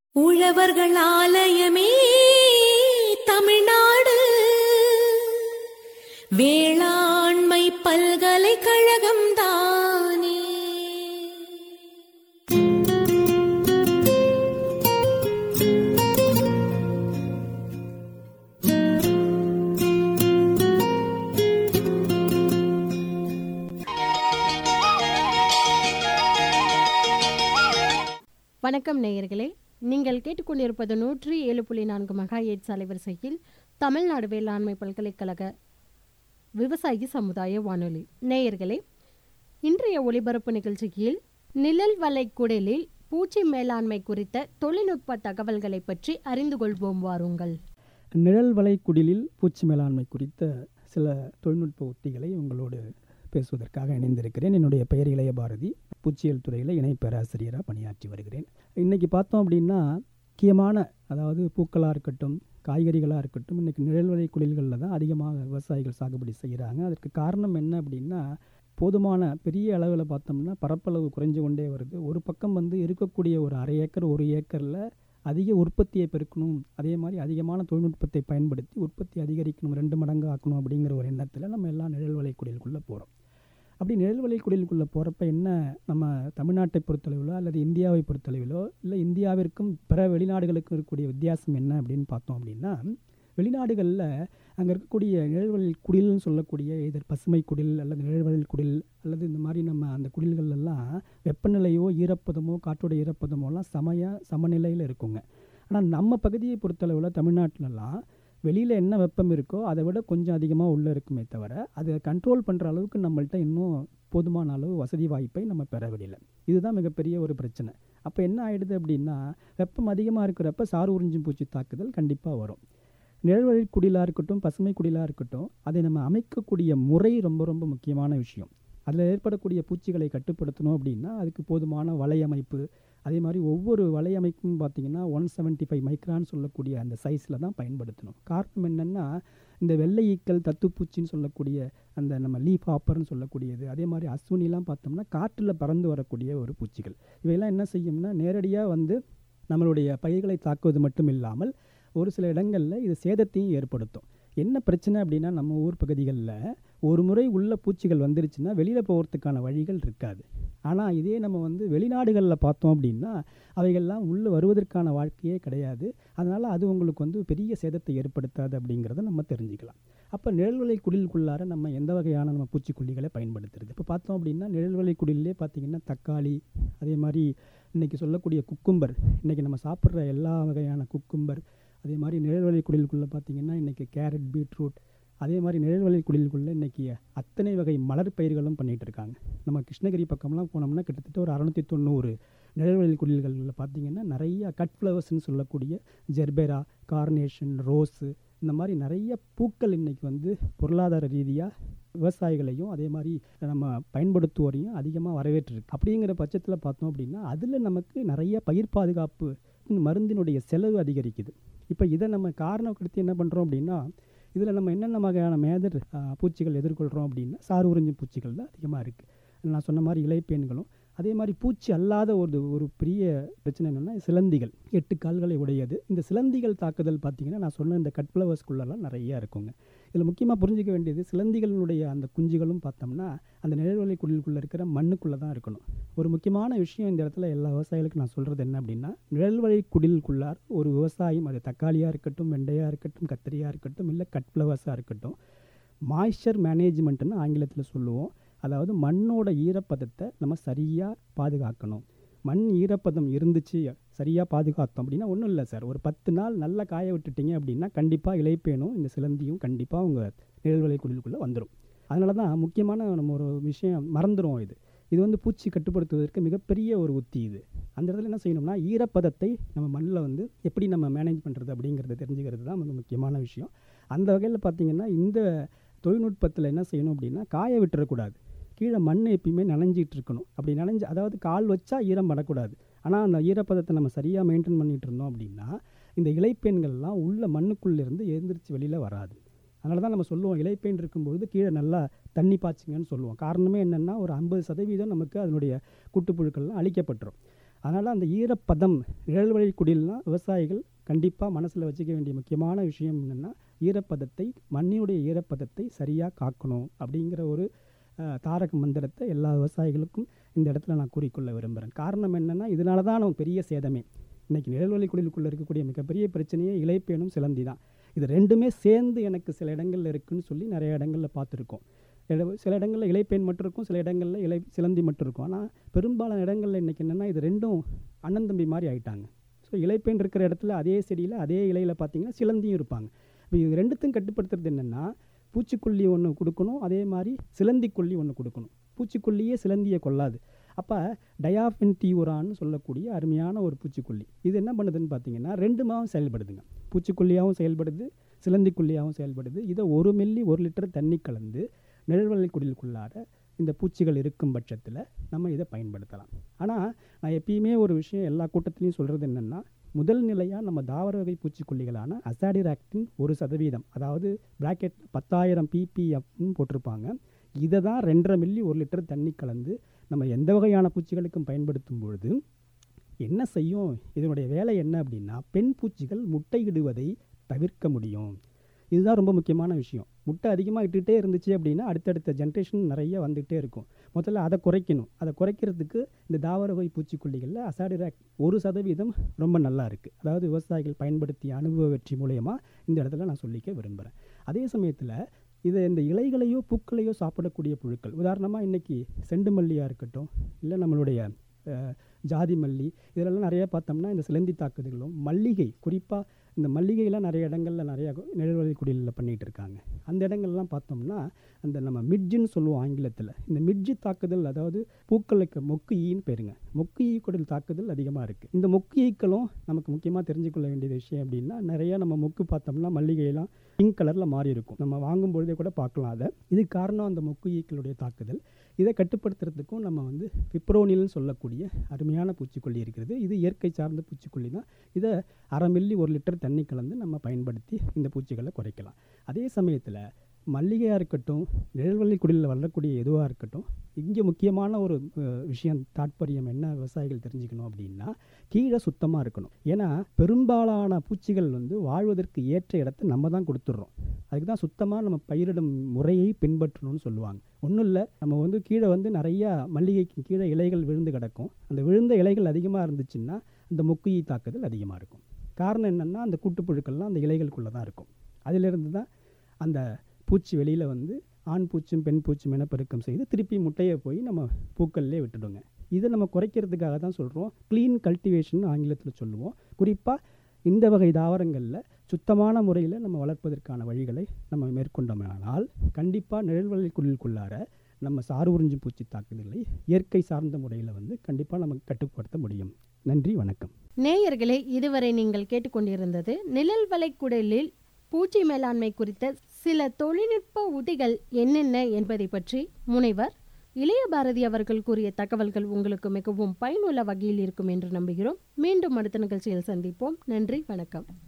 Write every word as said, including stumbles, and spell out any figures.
உழவர்கள் ஆலயமே தமிழ்நாடு வேளாண்மை பல்கலைக்கழகம் தானே. வணக்கம் நேயர்களே, நீங்கள் கேட்டுக்கொண்டிருப்பது நூற்றி ஏழு புள்ளி நான்கு மெகா எய்ட்ஸ் அலைவரிசையில் தமிழ்நாடு வேளாண்மை பல்கலைக்கழக விவசாயி சமுதாய வானொலி. நேயர்களே, இன்றைய ஒளிபரப்பு நிகழ்ச்சியில் நிழல் வலைக்குடலில் பூச்சி மேலாண்மை குறித்த தொழில்நுட்ப தகவல்களை பற்றி அறிந்து கொள்வோம். வாருங்கள். நிழல் வலைக்குடலில் பூச்சி மேலாண்மை குறித்த சில தொழில்நுட்ப உத்திகளை உங்களோடு பேசுவதற்காக இணைந்திருக்கிறேன். என்னுடைய பெயர் இளைய பாரதி, பூச்சியியல் துறையில் இணை பேராசிரியராக பணியாற்றி வருகிறேன். இன்றைக்கி பார்த்தோம் அப்படின்னா, முக்கியமான அதாவது பூக்களாக இருக்கட்டும், காய்கறிகளாக இருக்கட்டும், இன்றைக்கி நிழல்வலை குடில்களில் தான் அதிகமாக விவசாயிகள் சாகுபடி செய்கிறாங்க. அதற்கு காரணம் என்ன அப்படின்னா, போதுமான பெரிய அளவில் பார்த்தோம்னா பரப்பளவு குறைஞ்சு கொண்டே வருது. ஒரு பக்கம் வந்து இருக்கக்கூடிய ஒரு அரை ஏக்கர் ஒரு ஏக்கரில் அதிக உற்பத்தியை பெருக்கணும், அதே மாதிரி அதிகமான தொழில்நுட்பத்தை பயன்படுத்தி உற்பத்தி அதிகரிக்கணும், ரெண்டு மடங்கு ஆக்கணும் அப்படிங்கிற ஒரு எண்ணத்தில் நம்ம எல்லாம் நிழல்வலை குடிலுக்குள்ளே போகிறோம். அப்படி நிழல்வலை குடிலுக்குள்ளே போகிறப்ப என்ன, நம்ம தமிழ்நாட்டை பொறுத்தளவிலோ அல்லது இந்தியாவை பொறுத்தளவிலோ இல்லை இந்தியாவிற்கும் பிற வெளிநாடுகளுக்கும் இருக்கக்கூடிய வித்தியாசம் என்ன அப்படின்னு பார்த்தோம் அப்படின்னா, வெளிநாடுகளில் அங்கே இருக்கக்கூடிய நிழல்வலை குடில்னு சொல்லக்கூடிய இதர் பசுமை குடில் அல்லது நிழல்வலை குடில் அல்லது இந்த மாதிரி நம்ம அந்த குடில்களெல்லாம் வெப்பநிலையோ ஈரப்பதமோ காற்றோட ஈரப்பதமோலாம் சமையாக சமநிலையில் இருக்குங்க. ஆனால் நம்ம பகுதியை பொறுத்தளவில் தமிழ்நாட்டிலலாம் வெளியில் என்ன வெப்பம் இருக்கோ அதை விட கொஞ்சம் அதிகமாக உள்ளே இருக்குமே தவிர அதை கண்ட்ரோல் பண்ணுற அளவுக்கு நம்மள்கிட்ட இன்னும் போதுமான அளவு வசதி வாய்ப்பை நம்ம பெறவில்லை. இதுதான் மிகப்பெரிய ஒரு பிரச்சனை. அப்போ என்ன ஆகிடுது அப்படின்னா, வெப்பம் அதிகமாக இருக்கிறப்ப சாறு உறிஞ்சும் பூச்சி தாக்குதல் கண்டிப்பாக வரும். நிழல்வலை குடிலாக இருக்கட்டும், பசுமை குடிலாக இருக்கட்டும், அதை நம்ம அமைக்கக்கூடிய முறை ரொம்ப ரொம்ப முக்கியமான விஷயம். அதில் ஏற்படக்கூடிய பூச்சிகளை கட்டுப்படுத்தணும் அப்படின்னா அதுக்கு போதுமான வலையமைப்பு, அதே மாதிரி ஒவ்வொரு வலையமைப்பும் பார்த்திங்கன்னா ஒன் செவன்ட்டி ஃபைவ் மைக்ரான்னு சொல்லக்கூடிய அந்த சைஸில் தான் பயன்படுத்தணும். காரணம் என்னென்னா, இந்த வெள்ளை ஈக்கள், தத்துப்பூச்சின்னு சொல்லக்கூடிய அந்த நம்ம லீஃப் ஹாப்பர்னு சொல்லக்கூடியது, அதே மாதிரி அஸ்வினிலாம் பார்த்தோம்னா காற்றில் பறந்து வரக்கூடிய ஒரு பூச்சிகள். இவையெல்லாம் என்ன செய்யும்னா நேரடியாக வந்து நம்மளுடைய பயிர்களை தாக்குவது மட்டும் இல்லாமல் ஒரு சில இடங்களில் இது சேதத்தையும் ஏற்படுத்தும். என்ன பிரச்சனை அப்படின்னா, நம்ம ஊர் பகுதிகளில் ஒரு முறை உள்ள பூச்சிகள் வந்துருச்சுன்னா வெளியில் போகிறதுக்கான வழிகள் இருக்காது. ஆனால் இதே நம்ம வந்து வெளிநாடுகளில் பார்த்தோம் அப்படின்னா அவைகள்லாம் உள்ளே வருவதற்கான வாழ்க்கையே கிடையாது. அதனால் அது உங்களுக்கு வந்து பெரிய சேதத்தை ஏற்படுத்தாது அப்படிங்கிறத நம்ம தெரிஞ்சுக்கலாம். அப்போ நிழல்வலை குடிலுக்குள்ளார நம்ம எந்த வகையான நம்ம பூச்சிக்கொல்லிகளை பயன்படுத்துறது? இப்போ பார்த்தோம் அப்படின்னா நிழல்வலை குடிலே பார்த்திங்கன்னா தக்காளி, அதே மாதிரி இன்றைக்கி சொல்லக்கூடிய குக்கும்பர், இன்றைக்கி நம்ம சாப்பிட்ற எல்லா வகையான குக்கும்பர், அதே மாதிரி நிழல்வலை குடிலுக்குள்ளே பார்த்திங்கன்னா இன்றைக்கி கேரட், பீட்ரூட், அதே மாதிரி நிழல்வலை குடிலுக்குள்ளே இன்றைக்கி அத்தனை வகை மலர் பயிர்களும் பண்ணிகிட்டு இருக்காங்க. நம்ம கிருஷ்ணகிரி பக்கம்லாம் போனோம்னா கிட்டத்தட்ட ஒரு அறநூற்றி தொண்ணூறு நிழல்வலை குடில்களில் பார்த்திங்கன்னா நிறைய கட் ஃப்ளவர்ஸ்ன்னு சொல்லக்கூடிய ஜெர்பேரா, கார்னேஷன், ரோஸு, இந்த மாதிரி நிறைய பூக்கள் இன்றைக்கி வந்து பொருளாதார ரீதியாக விவசாயிகளையும் அதே மாதிரி நம்ம பயன்படுத்துவோரையும் அதிகமாக வரவேற்றிருக்கு. அப்படிங்கிற பட்சத்தில் பார்த்தோம் அப்படின்னா அதில் நமக்கு நிறைய பயிர் பாதுகாப்பு மருந்தினுடைய செலவு அதிகரிக்குது. இப்போ இதை நம்ம காரணம் கொடுத்து என்ன பண்ணுறோம் அப்படின்னா, இதில் நம்ம என்னென்ன வகையான மேதர் பூச்சிகள் எதிர்கொள்கிறோம் அப்படின்னா, சாறு உறிஞ்சும் பூச்சிகள் தான் அதிகமாக இருக்குது. நான் சொன்ன மாதிரி இலைப்பேன்களும், அதே மாதிரி பூச்சி அல்லாத ஒரு ஒரு பெரிய பிரச்சனை என்னென்னா சிலந்திகள், எட்டு கால்களை உடையது. இந்த சிலந்திகள் தாக்குதல் பார்த்திங்கன்னா நான் சொன்ன இந்த கட் ஃப்ளவர்ஸ்குள்ளெல்லாம் நிறையா இருக்குங்க. இதில் முக்கியமாக புரிஞ்சிக்க வேண்டியது, சிலந்திகளுடைய அந்த குஞ்சுகளும் பார்த்தோம்னா அந்த நிழல்வலை குடிலுக்குள்ளே இருக்கிற மண்ணுக்குள்ளே தான் இருக்கணும். ஒரு முக்கியமான விஷயம் இந்த இடத்துல எல்லா விவசாயிகளுக்கும் நான் சொல்கிறது என்ன அப்படின்னா, நிழல்வலை குடிலுக்குள்ளார் ஒரு விவசாயம், அது தக்காளியாக இருக்கட்டும், வெண்டையாக இருக்கட்டும், கத்திரியாக இருக்கட்டும், இல்லை கட் ஃப்ளவர்ஸாக இருக்கட்டும், மாய்ஸ்சர் மேனேஜ்மெண்ட்டுன்னு ஆங்கிலத்தில் சொல்லுவோம். அதாவது மண்ணோட ஈரப்பதத்தை நம்ம சரியாக பாதுகாக்கணும். மண் ஈரப்பதம் இருந்துச்சு, சரியாக பாதுகாத்தோம் அப்படின்னா ஒன்றும் இல்லை சார், ஒரு பத்து நாள் நல்லா காய விட்டுட்டிங்க அப்படின்னா கண்டிப்பாக இலைப்பேனும் இந்த சிலந்தியும் கண்டிப்பாக உங்கள் நிழல்வலை குடிலுக்குள்ளே வந்துடும். அதனால தான் முக்கியமான நம்ம ஒரு விஷயம் மறந்துடும். இது இது வந்து பூச்சி கட்டுப்படுத்துவதற்கு மிகப்பெரிய ஒரு உத்தி. இது அந்த இடத்துல என்ன செய்யணும்னா, ஈரப்பதத்தை நம்ம மண்ணில் வந்து எப்படி நம்ம மேனேஜ் பண்ணுறது அப்படிங்கிறத தெரிஞ்சுக்கிறது தான் மிக முக்கியமான விஷயம். அந்த வகையில் பார்த்திங்கன்னா இந்த தொழில்நுட்பத்தில் என்ன செய்யணும் அப்படின்னா, காய விட்டுறக்கூடாது. கீழே மண் எப்பயுமே நனைஞ்சிட்டு இருக்கணும். அப்படி நனைஞ்சு, அதாவது கால் வச்சா ஈரம் படக்கூடாது. ஆனால் அந்த ஈரப்பதத்தை நம்ம சரியாக மெயின்டைன் பண்ணிகிட்டு இருந்தோம் அப்படின்னா இந்த இலைப்பேன்கள்லாம் உள்ள மண்ணுக்குள்ளேருந்து எழுந்திரிச்சு வெளியில் வராது. அதனால தான் நம்ம சொல்லுவோம், இலைப்பேன் இருக்கும்போது கீழே நல்லா தண்ணி பாய்ச்சிங்கன்னு சொல்லுவோம். காரணமே என்னென்னா, ஒரு ஐம்பது சதவீதம் நமக்கு அதனுடைய கூட்டுப்புழுக்கள்லாம் அழிக்கப்பட்டுரும். அதனால் அந்த ஈரப்பதம் நிழல்வழி குடில்னால் விவசாயிகள் கண்டிப்பாக மனசில் வச்சுக்க வேண்டிய முக்கியமான விஷயம் என்னென்னா ஈரப்பதத்தை மண்ணினுடைய ஈரப்பதத்தை சரியாக காக்கணும் அப்படிங்கிற ஒரு தாரக மந்திரத்தை எல்லா விவசாயிகளுக்கும் இந்த இடத்துல நான் கூறிக்கொள்ள விரும்புகிறேன். காரணம் என்னென்னா இதனால தான் நம்ம பெரிய சேதமே. இன்றைக்கி நிழல்வழி குடிலுக்குள்ளே இருக்கக்கூடிய மிகப்பெரிய பிரச்சனையே இலைப்பேனும் சிலந்தி தான். இது ரெண்டுமே சேர்ந்து எனக்கு சில இடங்களில் இருக்குதுன்னு சொல்லி நிறைய இடங்களில் பார்த்துருக்கோம். சில இடங்களில் இலைப்பேன் மட்டும் இருக்கும், சில இடங்களில் இலை சிலந்தி மட்டும் இருக்கும். ஆனால் பெரும்பாலான இடங்களில் இன்றைக்கி என்னென்னா இது ரெண்டும் அண்ணன் தம்பி மாதிரி ஆகிட்டாங்க. ஸோ இலைப்பேன் இருக்கிற இடத்துல அதே செடியில் அதே இலையில் பார்த்திங்கன்னா சிலந்தியும் இருப்பாங்க. இப்போ இது ரெண்டுத்தையும் கட்டுப்படுத்துறது என்னென்னா பூச்சிக்கொல்லி ஒன்று கொடுக்கணும், அதே மாதிரி சிலந்திக்கொல்லி ஒன்று கொடுக்கணும். பூச்சிக்கொல்லியே சிலந்தியை கொள்ளாது. அப்போ டயாஃபென்டியூரான்னு சொல்லக்கூடிய அருமையான ஒரு பூச்சிக்கொல்லி இது என்ன பண்ணுதுன்னு பார்த்தீங்கன்னா ரெண்டுமாவும் செயல்படுதுங்க. பூச்சிக்கொல்லியாகவும் செயல்படுது, சிலந்திக்கொல்லியாகவும் செயல்படுது. இதை ஒரு மில்லி ஒரு லிட்டர் தண்ணி கலந்து நிழல்வழி குடிலுக்குள்ளார இந்த பூச்சிகள் இருக்கும் பட்சத்தில் நம்ம இதை பயன்படுத்தலாம். ஆனால் நான் எப்பயுமே ஒரு விஷயம் எல்லா கூட்டத்திலையும் சொல்கிறது என்னென்னா முதல் நிலையாக நம்ம தாவர வகை பூச்சிக்கொல்லிகளான அசாடிராக்டின் ஒரு சதவீதம், அதாவது பிராக்கெட் பத்தாயிரம் பிபிஎஃப்னு போட்டிருப்பாங்க. இதை தான் ரெண்டரை மில்லி ஒரு லிட்டர் தண்ணி கலந்து நம்ம எந்த வகையான பூச்சிகளுக்கும் பயன்படுத்தும் பொழுது என்ன செய்யும், இதனுடைய வேலை என்ன அப்படின்னா பெண் பூச்சிகள் முட்டையிடுவதை தவிர்க்க முடியும். இதுதான் ரொம்ப முக்கியமான விஷயம். முட்டை அதிகமாக இட்டுகிட்டே இருந்துச்சு அப்படின்னா அடுத்தடுத்த ஜென்ரேஷன் நிறைய வந்துகிட்டே இருக்கும். முதல்ல அதை குறைக்கணும். அதை குறைக்கிறதுக்கு இந்த தாவர வகை பூச்சிக்கொல்லிகளில் அசாடிராக்ட் ஒரு சதவீதம் ரொம்ப நல்லா இருக்குது. அதாவது விவசாயிகள் பயன்படுத்திய அனுபவ வெற்றி மூலயமா இந்த இடத்துல நான் சொல்லிக்க விரும்புகிறேன். அதே சமயத்தில் இதை இந்த இலைகளையோ பூக்களையோ சாப்பிடக்கூடிய புழுக்கள், உதாரணமாக இன்றைக்கி செண்டு மல்லியாக இருக்கட்டும், இல்லை நம்மளுடைய ஜாதி மல்லி, இதெல்லாம் நிறையா பார்த்தோம்னா இந்த சிலந்தி தாக்குதல்களும், மல்லிகை குறிப்பாக இந்த மல்லிகையெல்லாம் நிறைய இடங்களில் நிறையா நிழல்வழி குடிலில் பண்ணிகிட்டு இருக்காங்க. அந்த இடங்கள்லாம் பார்த்தோம்னா அந்த நம்ம மிட்ஜுன்னு சொல்லுவோம் ஆங்கிலத்தில். இந்த மிட்ஜு தாக்குதல், அதாவது பூக்களுக்கு மொக்கு ஈன்னு பேருங்க, மொக்கு ஈ குடில் தாக்குதல் அதிகமாக இருக்குது. இந்த மொக்கு ஈக்களும் நமக்கு முக்கியமாக தெரிஞ்சுக்கொள்ள வேண்டிய விஷயம் அப்படின்னா நிறையா நம்ம மொக்கு பார்த்தோம்னா மல்லிகையெல்லாம் பிங்க் கலரில் மாறி இருக்கும். நம்ம வாங்கும் பொழுதே கூட பார்க்கலாம் அதை. இது காரணம் அந்த மொக்கு ஈக்களுடைய தாக்குதல். இதை கட்டுப்படுத்துறதுக்கும் நம்ம வந்து பிப்ரோனில்னு சொல்லக்கூடிய அருமையான பூச்சிக்கொல்லி இருக்கிறது. இது இயற்கை சார்ந்த பூச்சிக்கொல்லி தான். இதை அரை மில்லி ஒரு லிட்டர் தண்ணி கலந்து நம்ம பயன்படுத்தி இந்த பூச்சிகளை குறைக்கலாம். அதே சமயத்தில் மல்லிகையாக இருக்கட்டும், நிழல்வழி குடிலில் வளரக்கூடிய எதுவாக இருக்கட்டும், இங்கே முக்கியமான ஒரு விஷயம் தாற்பயம் என்ன விவசாயிகள் தெரிஞ்சுக்கணும் அப்படின்னா கீழே சுத்தமாக இருக்கணும். ஏன்னா பெரும்பாலான பூச்சிகள் வந்து வாழ்வதற்கு ஏற்ற இடத்த நம்ம தான் கொடுத்துட்றோம். அதுக்கு தான் சுத்தமாக நம்ம பயிரிடும் முறையை பின்பற்றணும்னு சொல்லுவாங்க. ஒன்றும் இல்லை, நம்ம வந்து கீழே வந்து நிறையா மல்லிகைக்கு கீழே இலைகள் விழுந்து கிடக்கும். அந்த விழுந்த இலைகள் அதிகமாக இருந்துச்சுன்னா அந்த மொக்கு ஈ தாக்குதல் அதிகமாக இருக்கும். காரணம் என்னென்னா அந்த கூட்டுப்புழுக்கள்லாம் அந்த இலைகளுக்குள்ளே தான் இருக்கும். அதிலிருந்து தான் அந்த பூச்சி வெளியில் வந்து ஆண் பூச்சும் பெண் பூச்சும் இனப்பெருக்கம் செய்து திருப்பி முட்டையை போய் நம்ம பூக்கள்லேயே விட்டுடுங்க. இதை நம்ம குறைக்கிறதுக்காக தான் சொல்கிறோம் க்ளீன் கல்டிவேஷன் ஆங்கிலத்தில் சொல்லுவோம். குறிப்பாக இந்த வகை தாவரங்களில் சுத்தமான முறையில் நம்ம வளர்ப்பதற்கான வழிகளை நம்ம மேற்கொண்டோமானால் கண்டிப்பாக நிழல்வழி குடிலுக்குள்ளார நம்ம சாறு உறிஞ்சும் பூச்சி தாக்குதலை இயற்கை சார்ந்த முறையில் வந்து கண்டிப்பாக நம்ம கட்டுப்படுத்த முடியும். நன்றி, வணக்கம். நேயர்களே, இதுவரை நீங்கள் கேட்டுக்கொண்டிருந்தது நிழல்வழி குடிலில் பூச்சி மேலாண்மை குறித்த சில தொழில்நுட்ப உத்திகள் என்னென்ன என்பதை பற்றி முனைவர் இளைய பாரதி அவர்கள் கூறிய தகவல்கள் உங்களுக்கு மிகவும் பயனுள்ள வகையில் இருக்கும் என்று நம்புகிறோம். மீண்டும் அடுத்த நிகழ்ச்சியில் சந்திப்போம். நன்றி, வணக்கம்.